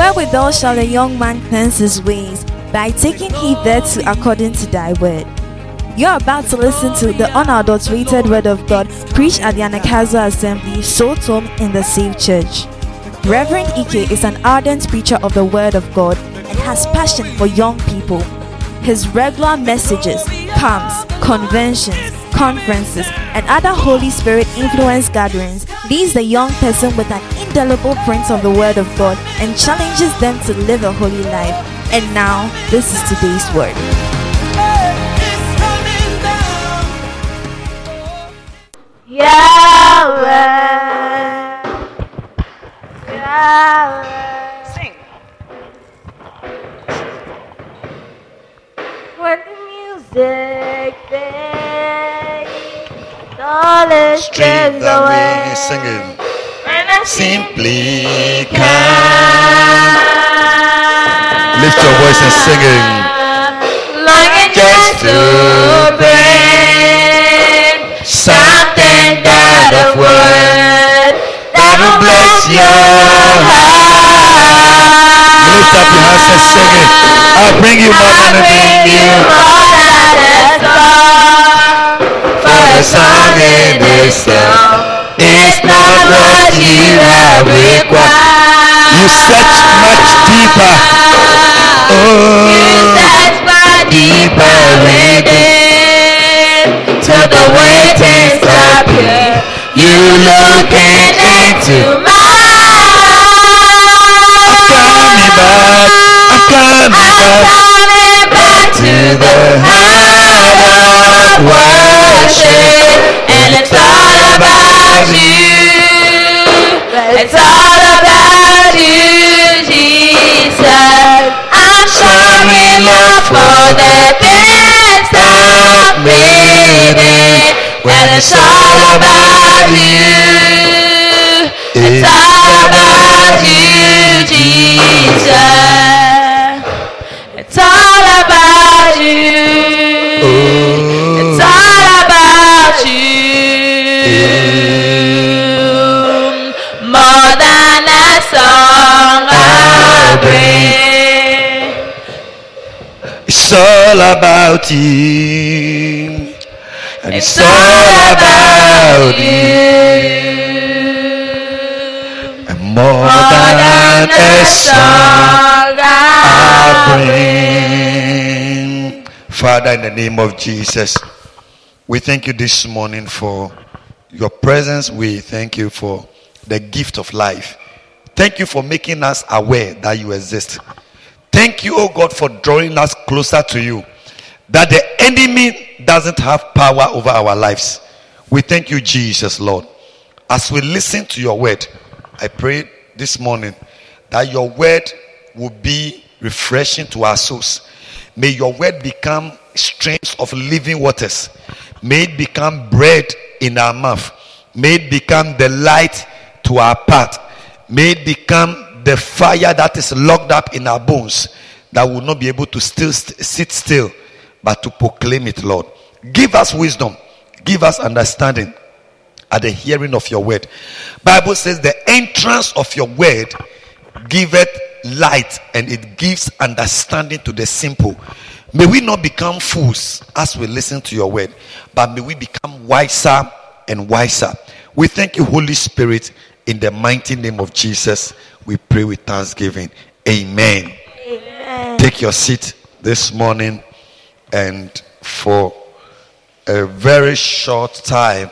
Wherewithal shall a young man cleanse his ways? By taking heed thereto according to thy word. You're about to listen to the unadulterated word of God preached at the Anagkazo Assembly, Salt Home in the Safe Church. Reverend Ike is an ardent preacher of the word of God and has passion for young people. His regular messages, camps, conventions, conferences, and other Holy Spirit influence gatherings leaves the young person with an indelible print of the word of God and challenges them to live a holy life. And now, this is today's word. Yahweh, Yahweh. Sing. When the music fades, all is stripped away. Singing. And I Simply can. Lift your voice and singing. longing just to bring something that of word that will bless your heart. Lift up your hands and sing it. I'll bring you more than anything. For the song in this song is not what you have required. You search much deeper. You Oh, search much deeper within till the waitings appear. You looking into my I'm coming back to the heart of worship, and it's all about you. It's all about you, Jesus. I'm showing love for the things that made it. When it's all about you, it's all about you, Jesus. It's all about you. It's all about you. More than a song I bring. It's all about you. And It's all about you. And more More than a song I bring. Father, in the name of Jesus, we thank you this morning for your presence. We thank you for the gift of life. Thank you for making us aware that you exist. Thank you, oh God, for drawing us closer to you, that the enemy doesn't have power over our lives. We thank you, Jesus, Lord. As we listen to your word, I pray this morning that your word will be refreshing to our souls. May your word become streams of living waters. May it become bread in our mouth. May it become the light to our path. May it become the fire that is locked up in our bones, that will not be able to sit still, but to proclaim it, Lord. Give us wisdom. Give us understanding at the hearing of your word. Bible says the entrance of your word giveth light, and it gives understanding to the simple. May we not become fools as we listen to your word, but may we become wiser and wiser. We thank you, Holy Spirit, in the mighty name of Jesus. We pray with thanksgiving. Amen. Amen. Take your seat this morning, and for a very short time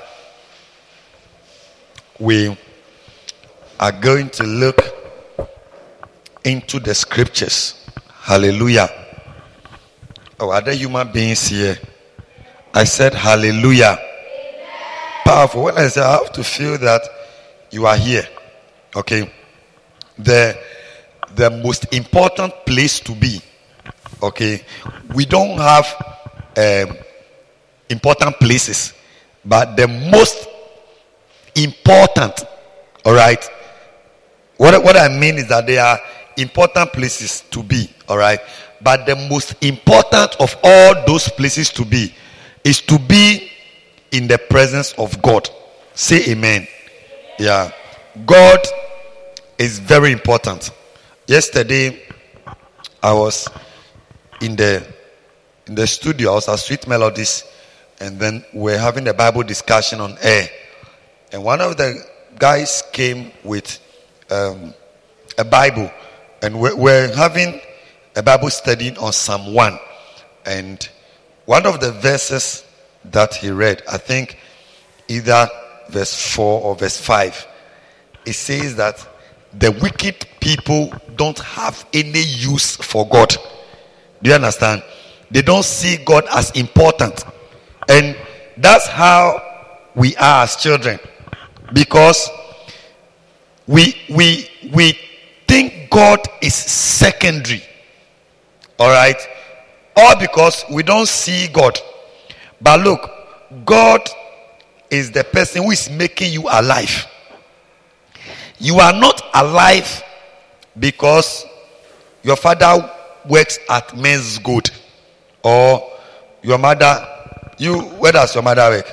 we are going to look into the scriptures. Hallelujah. Oh, are there human beings here? I said hallelujah. Powerful. When I say, I have to feel that you are here. Okay. The most important place to be. Okay. We don't have important places, but the most important. All right. What I mean is that there are important places to be. All right. But the most important of all those places to be is to be in the presence of God. Say amen. Yeah. God is very important. Yesterday, I was in the studio. I was at Sweet Melodies, and then we're having a Bible discussion on air. And one of the guys came with a Bible, and we're having a Bible study on Psalm 1. And one of the verses that he read, I think either verse 4 or verse 5, it says that the wicked people don't have any use for God. Do you understand? They don't see God as important. And that's how we are as children. Because we think God is secondary. Alright? All because we don't see God. But look, God is the person who is making you alive. You are not alive because your father works at Men's Good, or your mother, where does your mother work?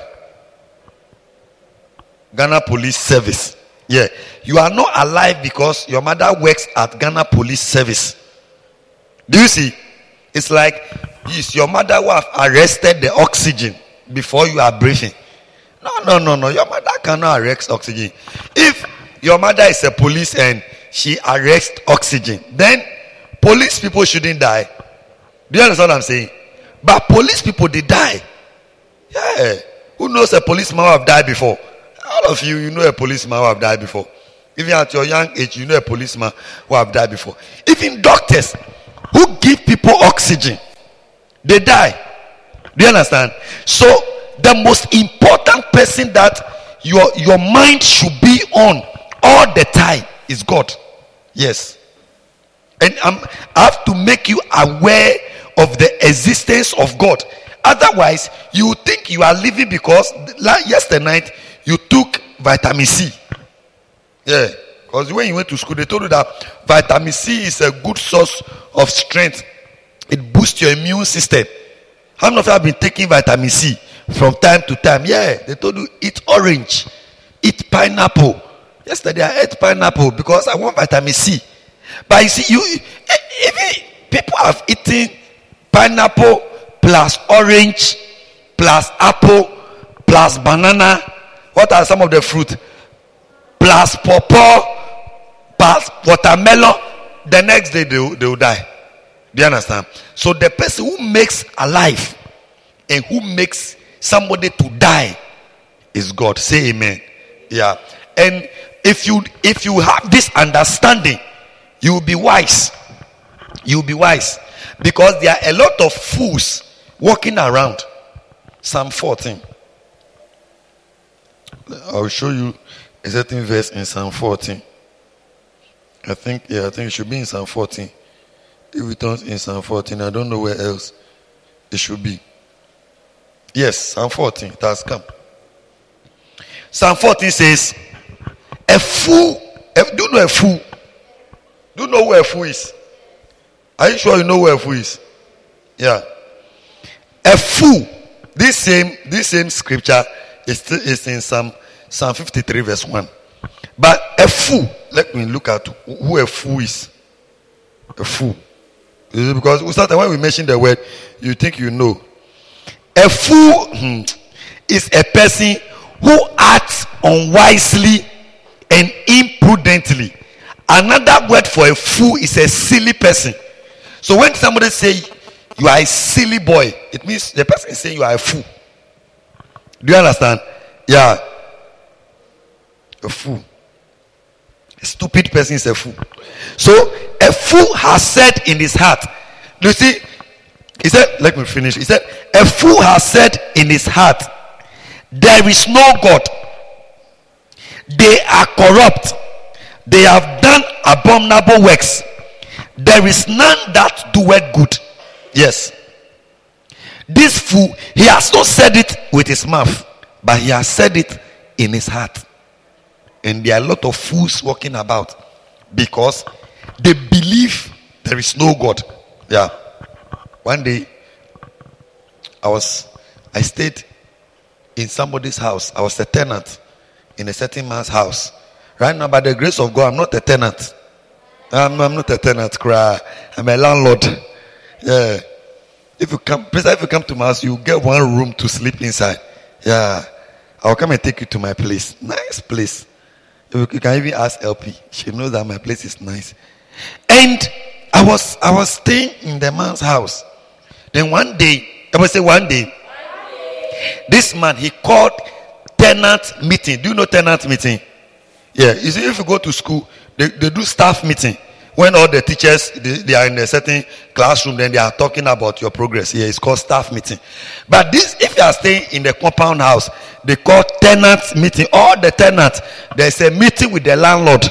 Ghana Police Service. Yeah, you are not alive because your mother works at Ghana Police Service. Do you see? It's like it's your mother who have arrested the oxygen before you are breathing. No. Your mother cannot arrest oxygen. If your mother is a police and she arrests oxygen, then police people shouldn't die. Do you understand what I'm saying? But police people, they die. Yeah. Who knows a policeman who have died before? All of you know a policeman who have died before. Even at your young age, you know a policeman who have died before. Even doctors who give people oxygen, they die. Do you understand? So the most important person that your mind should be on all the time is God. Yes. And I have to make you aware of the existence of God. Otherwise, you think you are living because yesterday night you took vitamin C. Yeah. Because when you went to school, they told you that vitamin C is a good source of strength. It boosts your immune system. How many of you have been taking vitamin C from time to time? Yeah. They told you eat orange, eat pineapple. Yesterday I ate pineapple because I want vitamin C. But you see, even people have eaten pineapple plus orange plus apple plus banana. What are some of the fruit? Plus pawpaw plus watermelon. The next day they will die. Do you understand? So the person who makes alive and who makes somebody to die is God. Say amen. Yeah. And if you have this understanding, you will be wise. You will be wise. Because there are a lot of fools walking around. Psalm 14. I'll show you a certain verse in Psalm 14. I think it should be in Psalm 14. If it not in Psalm 14, I don't know where else it should be. Yes, Psalm 14. It has come. Psalm 14 says, a fool. Do you know a fool? Do you know where a fool is? Are you sure you know where a fool is? Yeah. A fool. This same scripture is in Psalm 53 verse 1. But a fool. Let me look at who a fool is. A fool. Because when we mention the word, you think you know. A fool is a person who acts unwisely and imprudently. Another word for a fool is a silly person. So when somebody say you are a silly boy, it means the person is saying you are a fool. Do you understand? Yeah. A fool. A stupid person is a fool. So a fool has said in his heart. Do you see? He said, let me finish. He said, a fool has said in his heart, there is no God. They are corrupt. They have done abominable works. There is none that doeth good. Yes. This fool, he has not said it with his mouth, but he has said it in his heart. And there are a lot of fools walking about because they believe there is no God. Yeah. One day, I stayed in somebody's house. I was a tenant in a certain man's house. Right now, by the grace of God, I'm not a tenant. I'm not a tenant, cry. I'm a landlord. Yeah. If you come to my house, you get one room to sleep inside. Yeah. I'll come and take you to my place. Nice place. You can even ask LP. She knows that my place is nice. And I was staying in the man's house. Then one day, this man, he called tenant meeting. Do you know tenant meeting? Yeah. You see, if you go to school, they do staff meeting. When all the teachers, they are in a certain classroom, then they are talking about your progress. Yeah, it's called staff meeting. But this, if you are staying in the compound house, they call tenant meeting. All the tenants, there's a meeting with the landlord.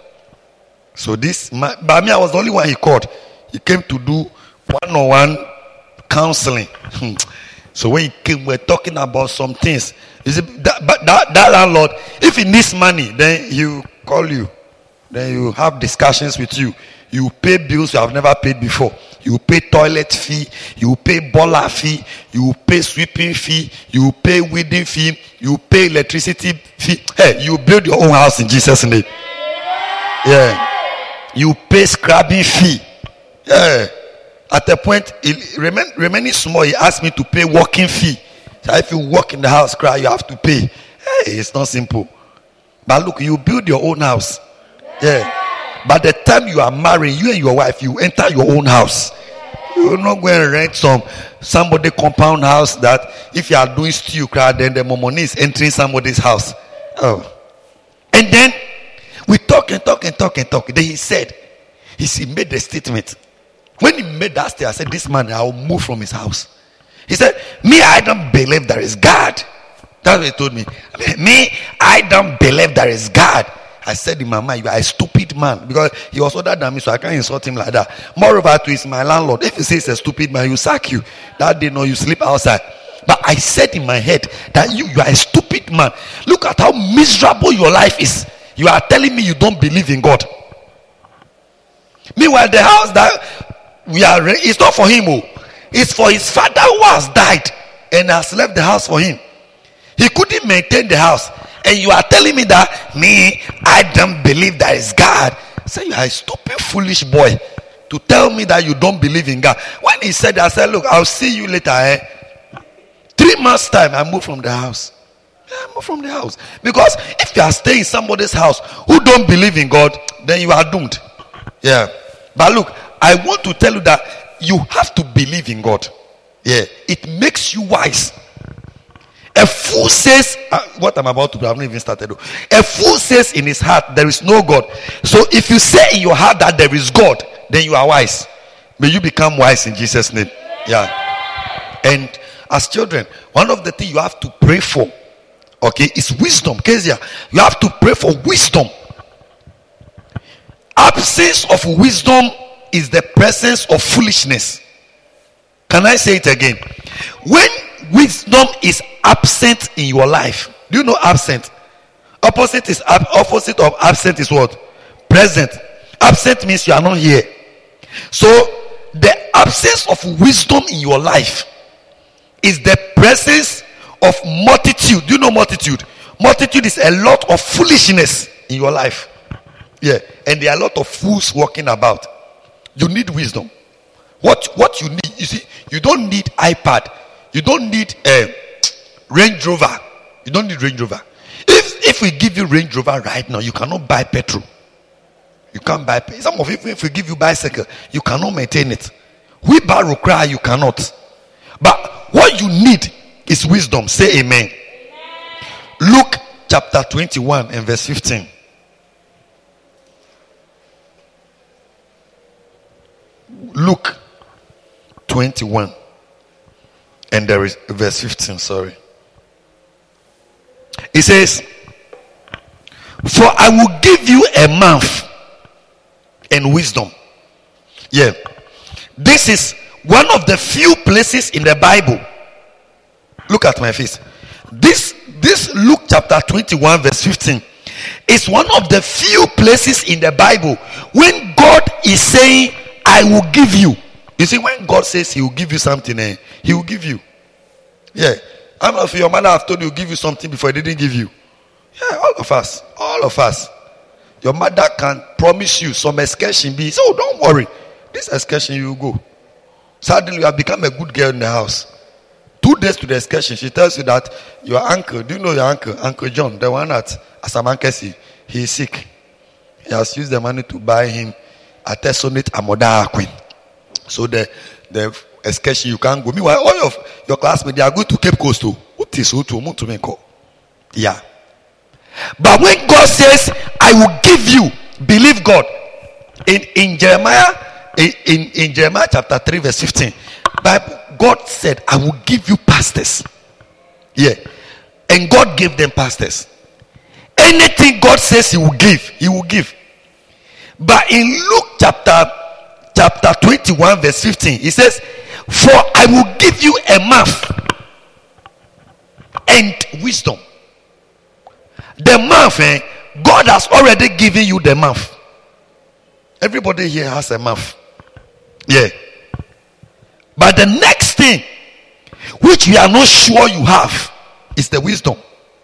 So this, but me, I was the only one he called. He came to do one-on-one counseling. So when he came, we're talking about some things. You see, that landlord, if he needs money, then he will call you. Then you have discussions with you. You pay bills you have never paid before. You pay toilet fee. You pay baller fee. You pay sweeping fee. You pay weeding fee. You pay electricity fee. Hey, you build your own house in Jesus' name. Yeah. You pay scrubbing fee. Yeah. At a point, remaining small, he asked me to pay walking fee. So if you walk in the house, cry, you have to pay. Hey, it's not simple. But look, you build your own house. Yeah. By the time you are married, you and your wife, you enter your own house. You're not going to rent somebody compound house that if you are doing stew crowd, then the money is entering somebody's house. Oh. And then we talk. Then he made the statement. When he made that statement, I said, this man, I will move from his house. He said, me, I don't believe there is God. That's what he told me. I don't believe there is God. I said in my mind, you are a stupid man, because he was older than me, so I can't insult him like that. Moreover, to is my landlord. If he says a stupid man, you sack you. That day, no, you sleep outside. But I said in my head that you are a stupid man. Look at how miserable your life is. You are telling me you don't believe in God. Meanwhile, the house that we are in, it's not for him. It's for his father who has died and has left the house for him. He couldn't maintain the house. And you are telling me that I don't believe there is God. I said, you are a stupid, foolish boy to tell me that you don't believe in God. When he said that, I said, look, I'll see you later. 3 months time, I moved from the house. I moved from the house. Because if you are staying in somebody's house who don't believe in God, then you are doomed. Yeah. But look, I want to tell you that you have to believe in God. Yeah. It makes you wise. A fool says, what I'm about to do, I've not even started. A fool says in his heart, there is no God. So if you say in your heart that there is God, then you are wise. May you become wise in Jesus' name. Yeah. And as children, one of the things you have to pray for, okay, is wisdom. Kezia, you have to pray for wisdom. Absence of wisdom is the presence of foolishness. Can I say it again? When wisdom is absent in your life, do you know absent? Opposite of absent is what? Present. Absent means you are not here. So the absence of wisdom in your life is the presence of multitude. Do you know multitude? Multitude is a lot of foolishness in your life. Yeah. And there are a lot of fools walking about. You need wisdom. What you need, you see, you don't need iPad. You don't need a Range Rover. You don't need Range Rover. If we give you Range Rover right now, you cannot buy petrol. You can't buy. Some of it, if we give you bicycle, you cannot maintain it. Wheelbarrow cry, you cannot. But what you need is wisdom. Say amen. Luke chapter 21 and verse 15. Luke 21 and there is verse 15. Sorry. It says, for I will give you a mouth and wisdom. Yeah. This is one of the few places in the Bible. Look at my face. This Luke chapter 21 verse 15 is one of the few places in the Bible when God is saying, I will give you. You see, when God says he will give you something, he will give you. Yeah. How many of your mother have told you give you something before he didn't give you? Yeah, all of us. Your mother can promise you some excursion. Be so don't worry. This excursion you go. Suddenly you have become a good girl in the house. 2 days to the excursion, she tells you that your uncle, do you know your uncle? Uncle John, the one at Asamankesi, he is sick. He has used the money to buy him a Tessonate Amoda Queen. So the excursion you can't go. Meanwhile, all of your classmates, they are going to Cape Coast too. What is to yeah. But when God says, I will give you, believe God. In Jeremiah, in Jeremiah chapter 3, verse 15, Bible, God said, I will give you pastors. Yeah. And God gave them pastors. Anything God says he will give, he will give. But in Luke chapter 21, verse 15, he says, for I will give you a mouth and wisdom. The mouth, God has already given you the mouth. Everybody here has a mouth. Yeah. But the next thing, which we are not sure you have, is the wisdom.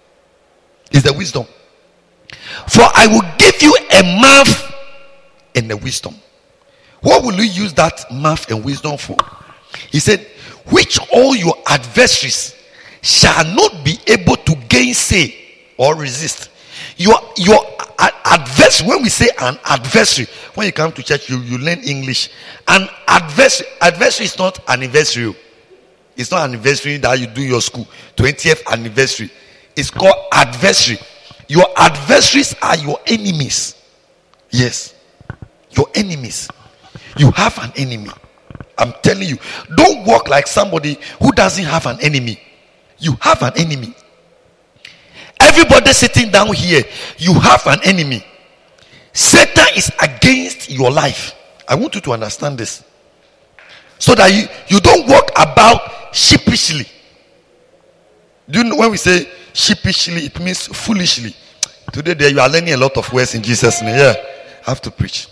Is the wisdom. For I will give you a mouth and a wisdom. What will you use that mouth and wisdom for? He said, which all your adversaries shall not be able to gainsay or resist. Your adversary, when we say an adversary, when you come to church, you learn English. An adversary is not an anniversary. It's not an anniversary that you do in your school, 20th anniversary. It's called adversary. Your adversaries are your enemies. Yes, your enemies. You have an enemy. I'm telling you, don't walk like somebody who doesn't have an enemy. You have an enemy. Everybody sitting down here, you have an enemy. Satan is against your life. I want you to understand this, so that you don't walk about sheepishly. Do you know when we say sheepishly, it means foolishly? Today there you are learning a lot of words in Jesus' name. Yeah, I have to preach.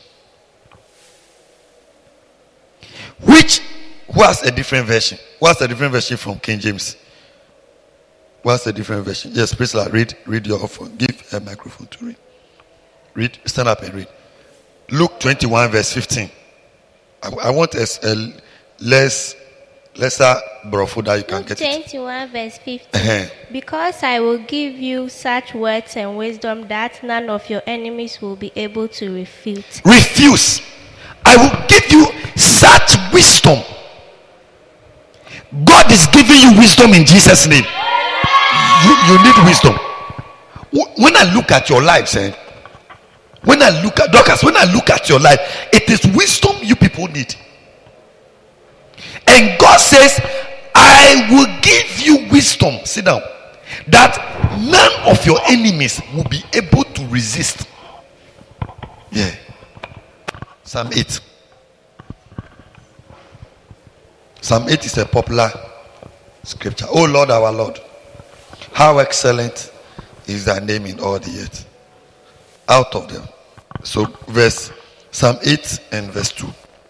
Who has a different version? What's a different version from King James? What's a different version? Yes, Priscilla, read your phone. Give a microphone to read. Read, stand up and read. Luke 21 verse 15. I want a lesser brofo that you can Luke get it. 21 verse 15. Because I will give you such words and wisdom that none of your enemies will be able to refute. Refuse. I will give you such wisdom. God is giving you wisdom in Jesus' name. You need wisdom. When I look at your lives, when I look at Dorcas, when I look at your life, it is wisdom you people need. And God says, I will give you wisdom. Sit down. That none of your enemies will be able to resist. Yeah. Psalm 8. Psalm 8 is a popular scripture. Oh Lord, our Lord, how excellent is thy name in all the earth. Out of them. So Psalm 8 and verse 2.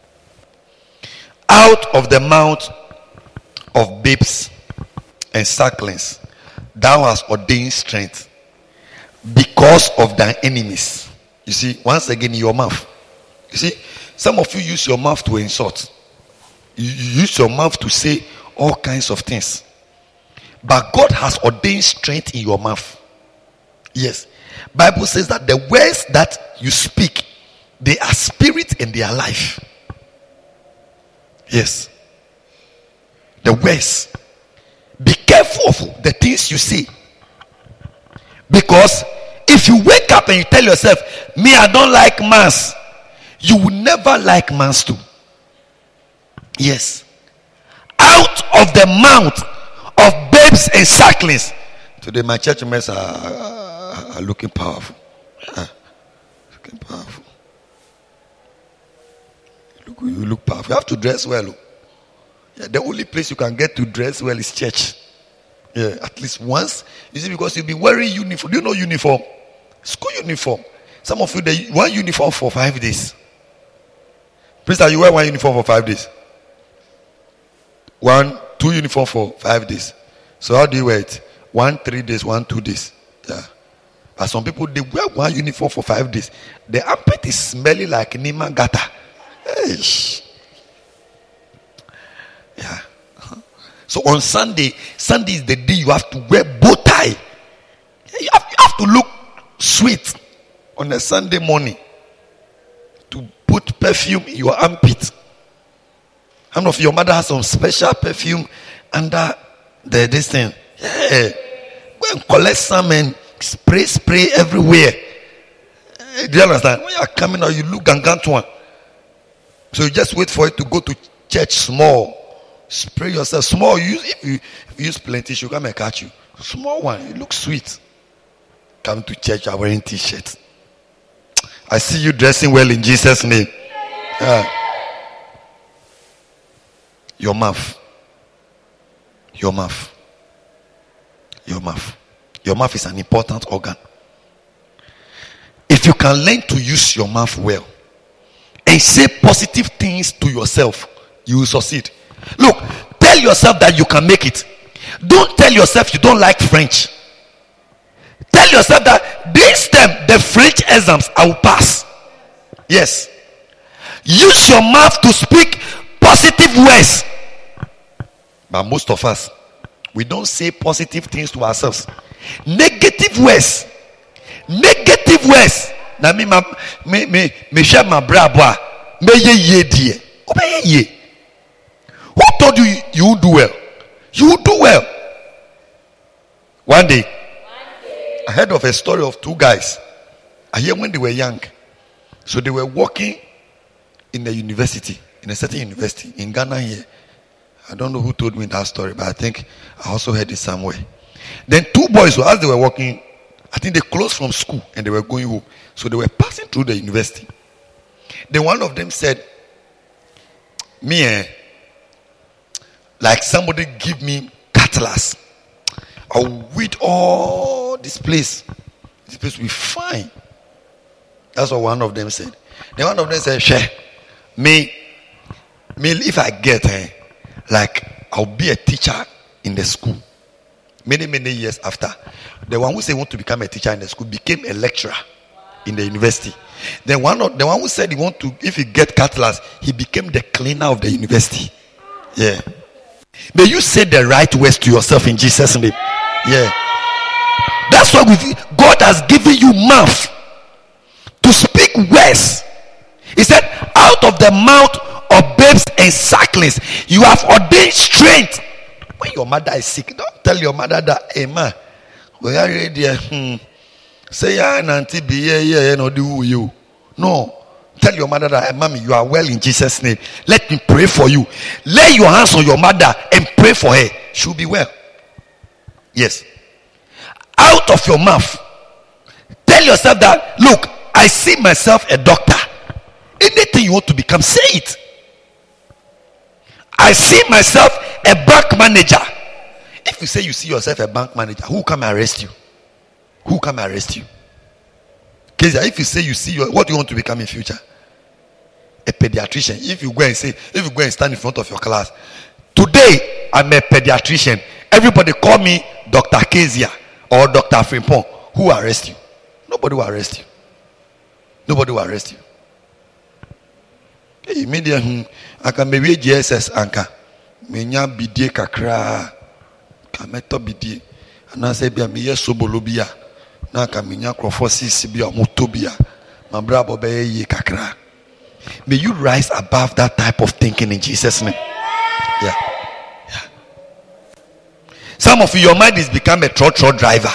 Out of the mouth of babes and sucklings thou hast ordained strength because of thy enemies. You see, once again in your mouth. You see, some of you use your mouth to insult. You use your mouth to say all kinds of things. But God has ordained strength in your mouth. Yes. Bible says that the words that you speak, they are spirit and they are life. Yes. The words. Be careful of the things you say. Because if you wake up and you tell yourself, me, I don't like mass, you will never like mass too. Yes. Out of the mouth of babes and sucklings. Today my church members are looking powerful. Looking powerful. You look powerful. You have to dress well. Yeah, the only place you can get to dress well is church. Yeah, at least once. You see, because you'll be wearing uniform. Do you know uniform? School uniform. Some of you, they wear uniform for 5 days. Please, you wear one uniform for 5 days. 2 uniform for 5 days. So how do you wear it? 1 3 days, 1 2 days. Yeah. But some people, they wear one uniform for 5 days. The armpit is smelling like Nima Gata. Yeah. So on Sunday is the day you have to wear bow tie. You have to look sweet on a Sunday morning. To put perfume in your armpit. How many of your mother has some special perfume under this thing? Yeah. Go and collect some and spray everywhere. Do you understand? When you are coming out, you look gangantuan. So you just wait for it to go to church small. Spray yourself small. If you use plenty, she'll come and catch you. Small one, you look sweet. Come to church, you are wearing t-shirts. I see you dressing well in Jesus' name. Yeah. Your mouth. Your mouth. Your mouth. Your mouth is an important organ. If you can learn to use your mouth well and say positive things to yourself, you will succeed. Look, tell yourself that you can make it. Don't tell yourself you don't like French. Tell yourself that this time the French exams I will pass. Yes. Use your mouth to speak positive words. But most of us, we don't say positive things to ourselves. Negative words. Negative words. Na me share my brabwa. Me ye die. Obey ye. Who told you you will do well? You will do well. One day, I heard of a story of 2 guys. I hear when they were young. So they were working in a university, in a certain university in Ghana here. I don't know who told me that story, but I think I also heard it somewhere. Then 2 boys, as they were working, I think they closed from school and they were going home. So they were passing through the university. Then one of them said, like somebody give me cutlass. I'll weed all this place. This place will be fine. That's what one of them said. Then one of them said, "Share me if I get like I'll be a teacher in the school." Many years after, the one who said he want to become a teacher in the school became a lecturer in the university. Then the one who said he want to, if he get cutlass, he became the cleaner of the university. Yeah. May you say the right words to yourself in Jesus' name. Yeah. That's why God has given you mouth to speak words. He said, out of the mouth of babes and sucklings, you have ordained strength. When your mother is sick, don't tell your mother that, "Hey man, we are ready." Say, "Auntie, be here, no do you." No. Tell your mother that, "Hey, mommy, you are well in Jesus' name. Let me pray for you." Lay your hands on your mother and pray for her. She'll be well. Yes. Out of your mouth, tell yourself that, "Look, I see myself a doctor." Anything you want to become, say it. "I see myself a bank manager." If you say you see yourself a bank manager, who come arrest you? Who come arrest you? Because if you say you see what you want to become in future, a pediatrician. If you go and stand in front of your class, "Today I'm a pediatrician. Everybody call me Dr. Kezia or Dr. Frimpong." Who will arrest you? Nobody will arrest you. Nobody will arrest you. Immediately, I can maybe GSS anka. Menya bidie kakra. Kameto bidie. And I say, "Bia me yes sobolobia." Na kamenya crofosisi bia motobia. Mabra bobe ye kakra. May you rise above that type of thinking in Jesus' name. Yeah. Some of you, your mind is become a trotro driver.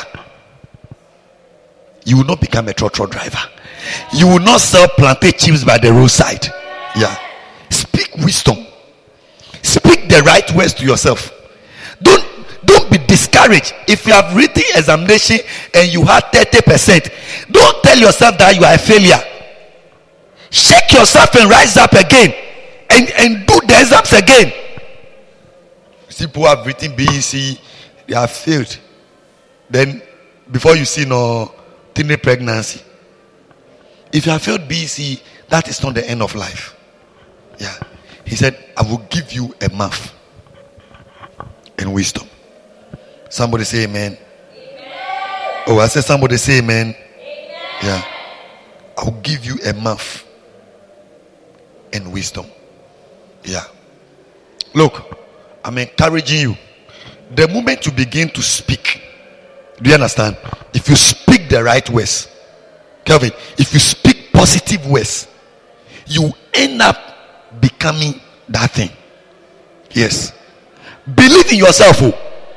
You will not become a trotro driver. You will not sell plantain chips by the roadside. Yeah. Speak wisdom. Speak the right words to yourself. Don't be discouraged. If you have written examination and you had 30%, don't tell yourself that you are a failure. Shake yourself and rise up again and do the exams again. See, people have written BEC, they have failed. Then before you see teenage pregnancy, if you have failed BEC, that is not the end of life. Yeah. He said, "I will give you a mouth and wisdom." Somebody say amen. Oh, I said somebody say amen. Yeah. I'll give you a mouth and wisdom. Yeah. Look, I'm encouraging you. The moment you begin to speak, do you understand? If you speak the right words, Kelvin, if you speak positive words, you end up becoming that thing. Yes. Believe in yourself. Oh.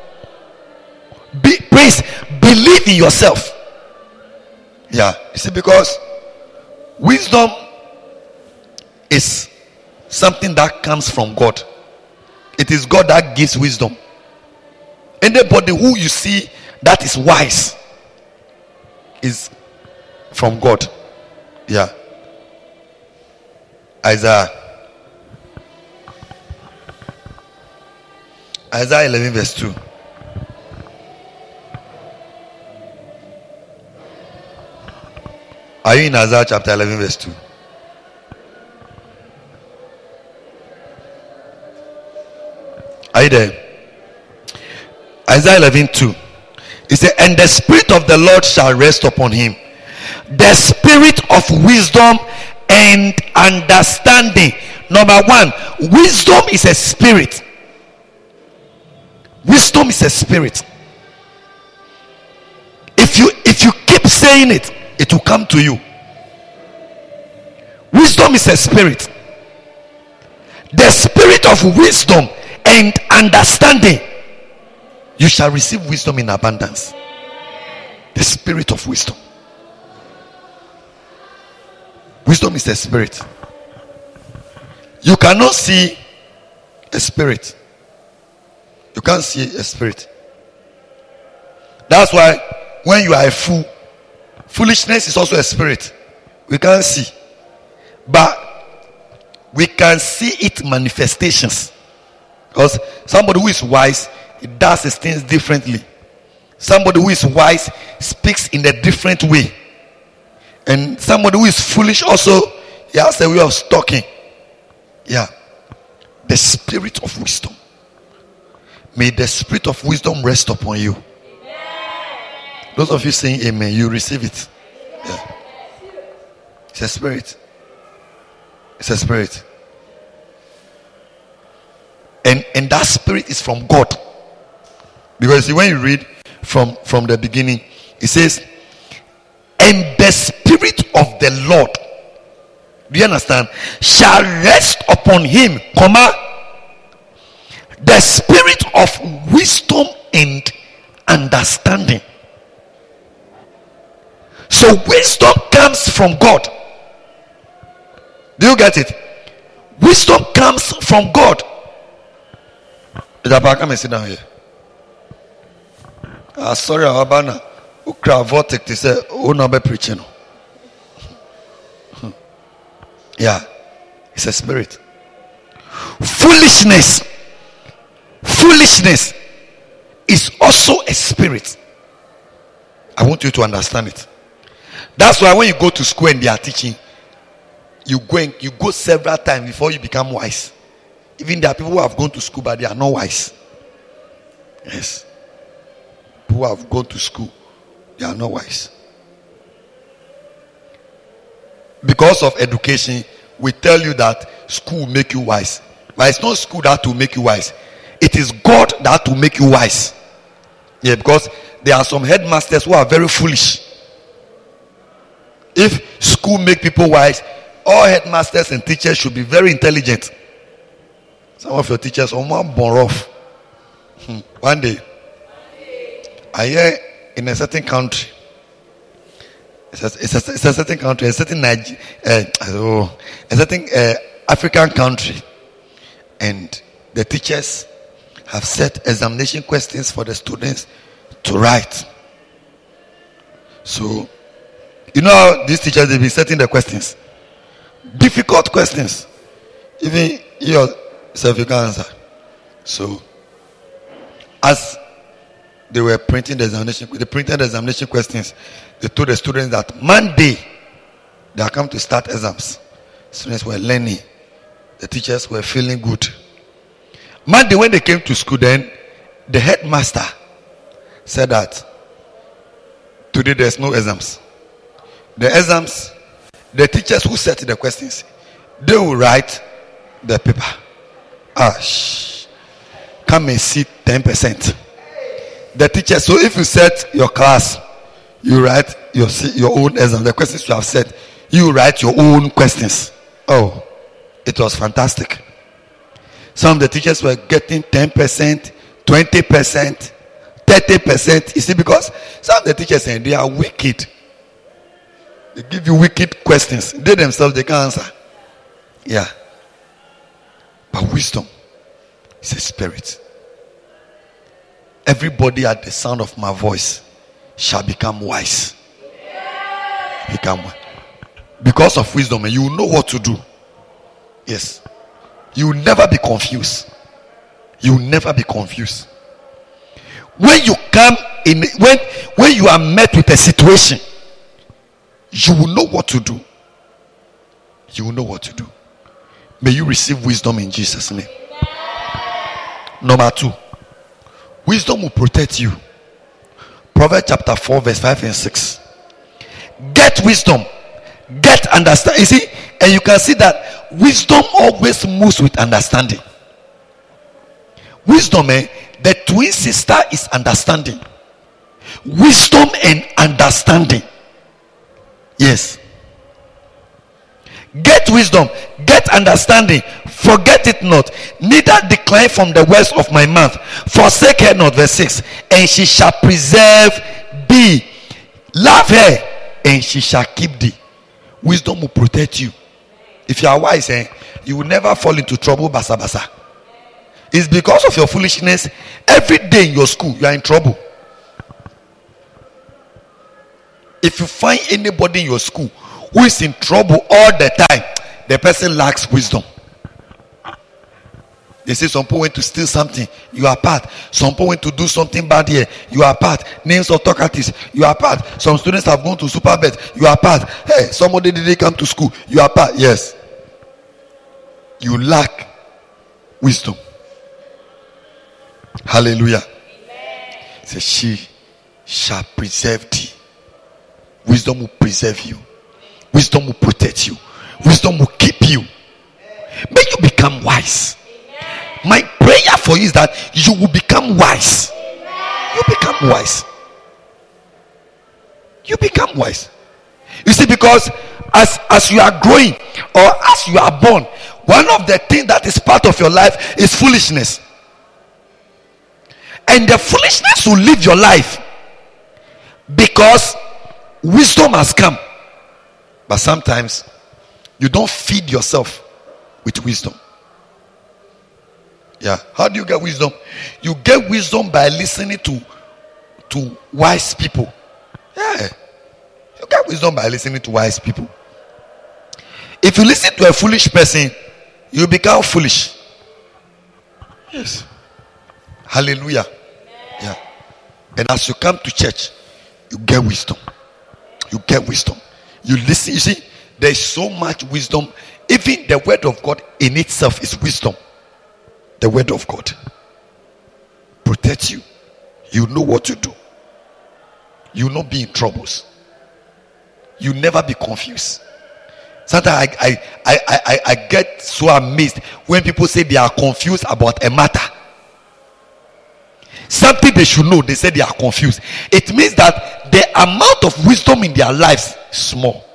Believe in yourself. Yeah. You see, because wisdom is something that comes from God. It is God that gives wisdom. Anybody who you see that is wise is from God. Yeah. Isaiah 11 verse 2. Are you in Isaiah chapter 11 verse 2? Are you there? Isaiah 11 2. It says, and the spirit of the Lord shall rest upon him, the spirit of wisdom and understanding. Number one, wisdom is a spirit. Wisdom is a spirit. If you keep saying it, it will come to you. Wisdom is a spirit. The spirit of wisdom and understanding. You shall receive wisdom in abundance. The spirit of wisdom. Wisdom is a spirit. You cannot see a spirit. You can't see a spirit. That's why when you are a fool, foolishness is also a spirit. We can't see, but we can see its manifestations. Because somebody who is wise, he does his things differently. Somebody who is wise speaks in a different way. And somebody who is foolish also, he has a way of talking. Yeah. The spirit of wisdom. May the spirit of wisdom rest upon you. Those of you saying amen, you receive it. Yeah. It's a spirit. It's a spirit. And that spirit is from God. Because when you read from the beginning, it says, and the spirit of the Lord, do you understand, shall rest upon him, the spirit of wisdom and understanding. So wisdom comes from God. Do you get it? Wisdom comes from God. Come and sit down here. Sorry, Abana. Vortex to say, oh, no, be preaching. Yeah, it's a spirit. Foolishness is also a spirit. I want you to understand it. That's why when you go to school and they are teaching, you go several times before you become wise. Even there are people who have gone to school but they are not wise. Yes. People who have gone to school, they are not wise. Because of education, we tell you that school will make you wise. But it's not school that will make you wise. It is God that will make you wise. Yeah, because there are some headmasters who are very foolish. If school make people wise, all headmasters and teachers should be very intelligent. Some of your teachers are more born off. One day, I hear in a certain country, it's a certain country, a certain African country, and the teachers have set examination questions for the students to write. So, you know how these teachers, they've been setting the questions, difficult questions, even yourself you can answer. So, as they were printing the examination questions, they told the students that Monday they are come to start exams. Students were learning, the teachers were feeling good. Monday when they came to school, then the headmaster said that Today there's no exams. The exams, the teachers who set the questions, they will write the paper. Come and see 10%. The teacher, so if you set your class, you write your own exam, the questions you have set, you write your own questions. Oh, it was fantastic. Some of the teachers were getting 10%, 20%, 30%. You see, because some of the teachers, they are wicked. They give you wicked questions. They themselves, they can't answer. Yeah. But wisdom is a spirit. Everybody at the sound of my voice shall become wise. Become wise. Because of wisdom, you will know what to do. Yes. You will never be confused. You will never be confused. When you come in, when you are met with a situation, you will know what to do. You will know what to do. May you receive wisdom in Jesus' name. Number 2, wisdom will protect you. Proverbs chapter 4 verse 5 and 6. Get wisdom, get understanding. You see, and you can see that wisdom always moves with understanding. Wisdom, the twin sister is understanding. Wisdom and understanding. Yes. Get wisdom, get understanding, forget it not, neither decline from the words of my mouth. Forsake her not, verse 6. And she shall preserve thee. Love her, and she shall keep thee. Wisdom will protect you. If you are wise, you will never fall into trouble, basa basa. It's because of your foolishness. Every day in your school, you are in trouble. If you find anybody in your school who is in trouble all the time, the person lacks wisdom. They say some people went to steal something, you are part. Some people went to do something bad here, you are part. Names of talkatives, you are part. Some students have gone to Superbet, you are part. Hey, somebody didn't come to school, you are part. Yes. You lack wisdom. Hallelujah. Say, she shall preserve thee. Wisdom will preserve you. Wisdom will protect you. Wisdom will keep you. May you become wise. My prayer for you is that you will become wise. You become wise. You become wise. You see, because as you are growing or as you are born, one of the things that is part of your life is foolishness. And the foolishness will live your life because wisdom has come. But sometimes you don't feed yourself with wisdom. Yeah. How do you get wisdom? You get wisdom by listening to wise people. Yeah. You get wisdom by listening to wise people. If you listen to a foolish person, you become foolish. Yes. Hallelujah. Yeah. And as you come to church, you get wisdom. You get wisdom. You listen. You see, there is so much wisdom. Even the word of God in itself is wisdom. The word of God protects you. You know what to do. You will not be in troubles. You never be confused. Sometimes I get so amazed when people say they are confused about a matter. Something they should know, they say they are confused. It means that the amount of wisdom in their lives is small.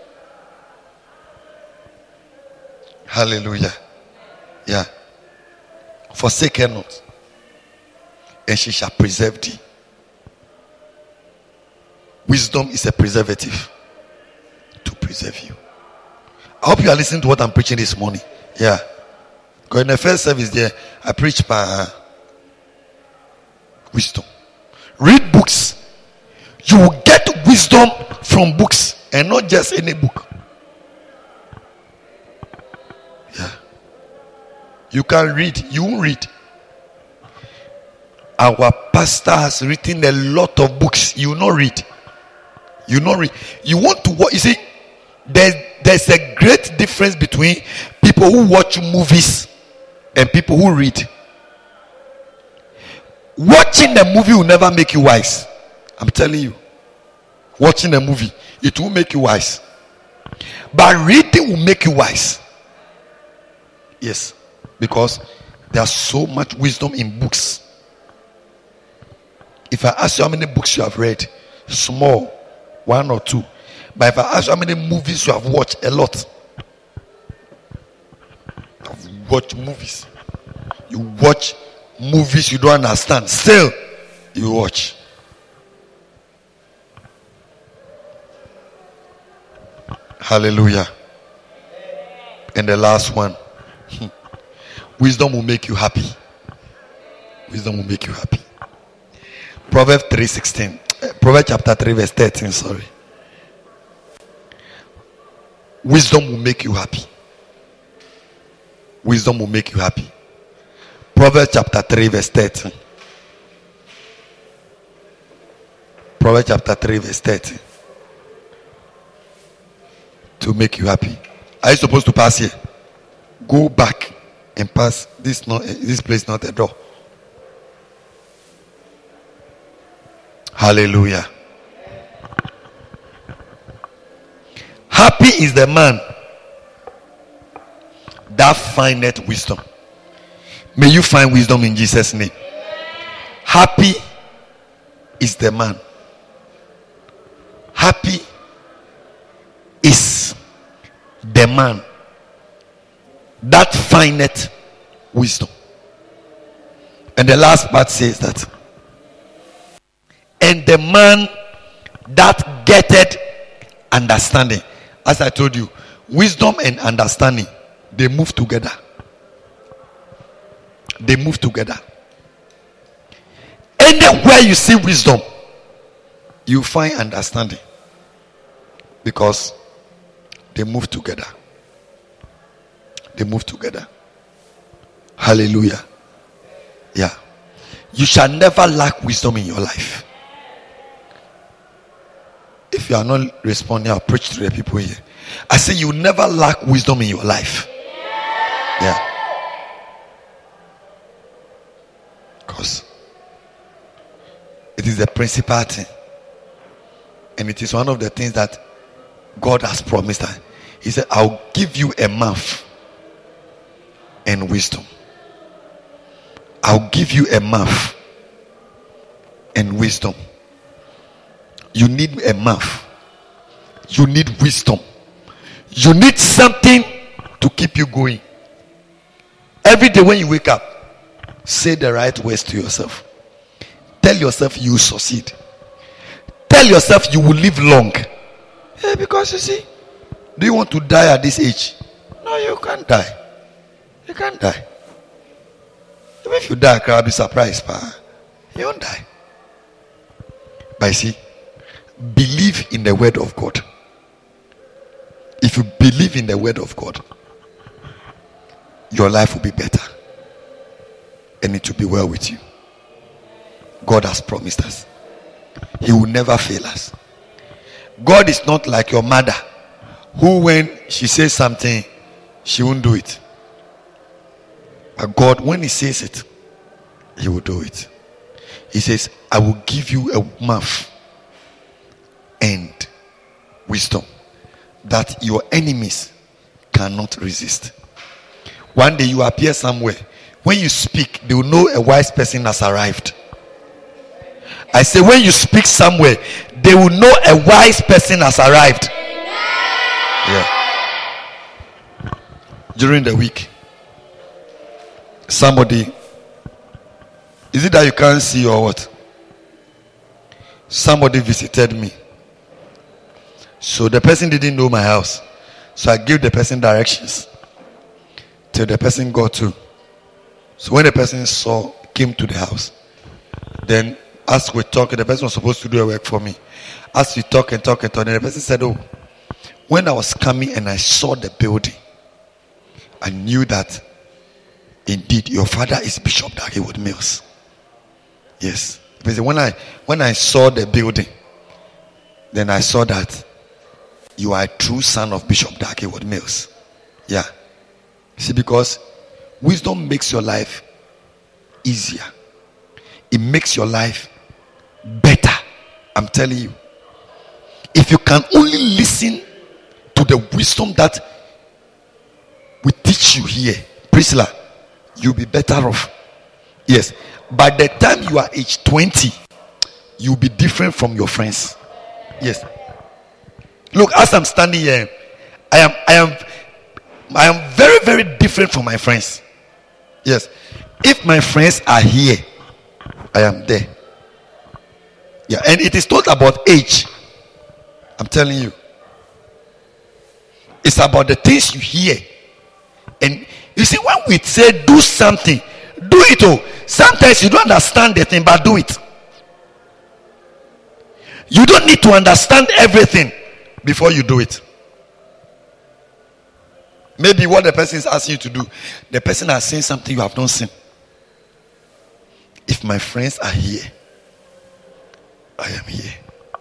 Hallelujah. Yeah. Forsake her not, and she shall preserve thee. Wisdom is a preservative to preserve you. I hope you are listening to what I'm preaching this morning. Yeah. Because in the first service there, I preached by wisdom. Read books. You will get wisdom from books and not just any book. Yeah. You can read. You won't read. Our pastor has written a lot of books. You will not read. You will not read. You want to watch. You see, there's a great difference between people who watch movies and people who read. Watching the movie will never make you wise. I'm telling you. watching a movie, it will make you wise. But reading will make you wise. Yes, because there's so much wisdom in books. If I ask you how many books you have read, small, 1 or 2. But if I ask you how many movies you have watched, a lot. You've watched movies. You watch movies you don't understand. Still, you watch. Hallelujah. And the last one. Wisdom will make you happy. Wisdom will make you happy. Proverbs 3:16. Proverbs chapter 3 verse 13. Sorry. Wisdom will make you happy. Wisdom will make you happy. Proverbs chapter 3 verse 13. Proverbs chapter 3 verse 13. To make you happy. Are you supposed to pass here? Go back and pass. This place not a door. Hallelujah. Happy is the man that findeth wisdom. May you find wisdom in Jesus' name. Happy is the man. Happy is the man that findeth wisdom. And the last part says that, and the man that getteth understanding. As I told you, wisdom and understanding, they move together. They move together. Anywhere you see wisdom, you find understanding, because they move together. They move together. Hallelujah. Yeah. You shall never lack wisdom in your life. If you are not responding, I'll preach to the people here. I say you never lack wisdom in your life. Yeah. Because it is the principal thing. And it is one of the things that God has promised us. He said, I'll give you a mouth and wisdom. I'll give you a mouth and wisdom. You need a mouth. You need wisdom. You need something to keep you going. Every day when you wake up, say the right words to yourself. Tell yourself you will succeed. Tell yourself you will live long. Yeah, because you see, do you want to die at this age? No, you can't die. You can't die. Even if you die, I'll be surprised, but you won't die. But you see, believe in the word of God. If you believe in the word of God, your life will be better, and it will be well with you. God has promised us. He will never fail us. God is not like your mother, who when she says something, she won't do it. But God, when he says it, he will do it. He says, I will give you a mouth and wisdom that your enemies cannot resist. One day you appear somewhere. When you speak, they will know a wise person has arrived. I say, when you speak somewhere, they will know a wise person has arrived. Yeah. During the week, somebody, is it that you can't see or what? Somebody visited me. So the person didn't know my house. So I gave the person directions till the person got to. So when the person came to the house, then as we talk, the person was supposed to do a work for me. As we talk and talk, then the person said, oh, when I was coming and I saw the building, I knew that indeed your father is Bishop Dag Heward-Mills. Yes. Because when I saw the building, then I saw that you are a true son of Bishop Dag Heward-Mills. Yeah. See, because wisdom makes your life easier. It makes your life better. I'm telling you. if you can only listen to the wisdom that we teach you here, Priscilla, you'll be better off. Yes. By the time you are age 20, you'll be different from your friends. Yes. Look, as I'm standing here, I am very, very different from my friends. Yes. If my friends are here, I am there. Yeah, and it is not about age. I'm telling you. It's about the things you hear. And you see, when we say do something, do it. Oh, sometimes you don't understand the thing, but do it. You don't need to understand everything before you do it. Maybe what the person is asking you to do, the person has seen something you have not seen. If my friends are here, I am here.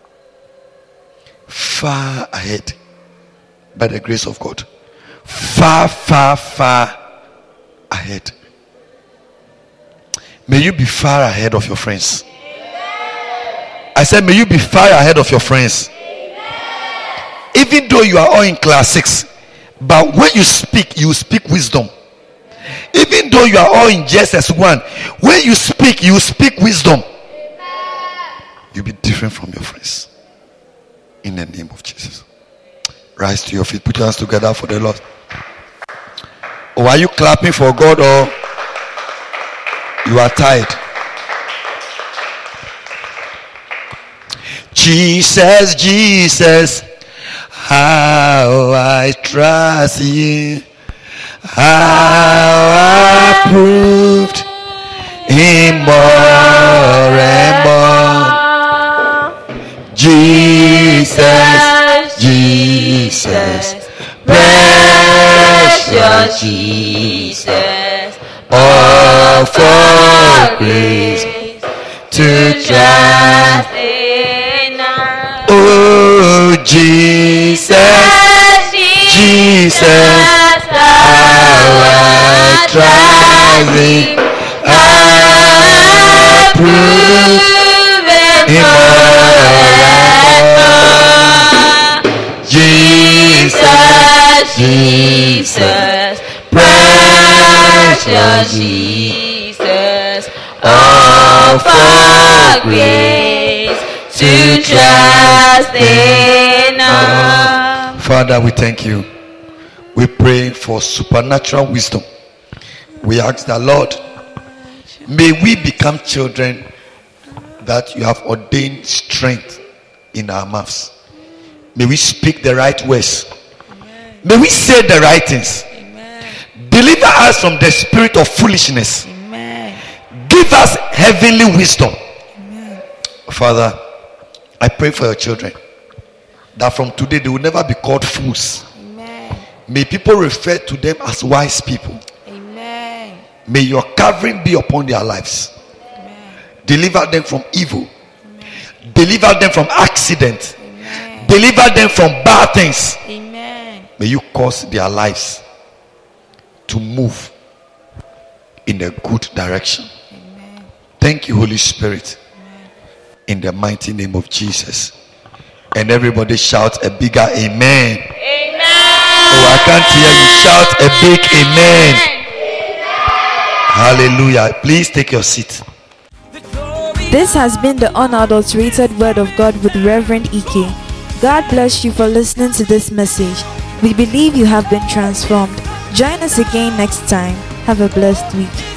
Far ahead by the grace of God. Far, far, far ahead. May you be far ahead of your friends. I said, may you be far ahead of your friends. Even though you are all in class 6, but when you speak wisdom. Even though you are all in JSS1, when you speak wisdom. You'll be different from your friends. In the name of Jesus. Rise to your feet. Put your hands together for the Lord. Or are you clapping for God, or you are tired? Jesus, Jesus, how I trust you, how I proved him more and more. Jesus, Jesus, precious Jesus, all for grace to trust in us. Oh, Jesus, Jesus, how I trust him, I prove him more. Jesus, Jesus, precious Jesus, all for grace to trust in us. Father, we thank you. We pray for supernatural wisdom. We ask the Lord, may we become children that you have ordained strength in our mouths. May we speak the right words. Amen. May we say the right things. Amen. Deliver us from the spirit of foolishness. Amen. Give us heavenly wisdom. Amen. Father, I pray for your children that from today they will never be called fools. Amen. May people refer to them as wise people. Amen. May your covering be upon their lives. Amen. Deliver them from evil. Amen. Deliver them from accident. Amen. Deliver them from bad things. Amen. May you cause their lives to move in a good direction. Amen. Thank you, Holy Spirit. Amen. In the mighty name of Jesus. And everybody shout a bigger amen. Amen. Oh, I can't hear you. Shout a big amen. Amen. Hallelujah. Please take your seat. This has been the unadulterated word of God with Reverend Ike. God bless you for listening to this message. We believe you have been transformed. Join us again next time. Have a blessed week.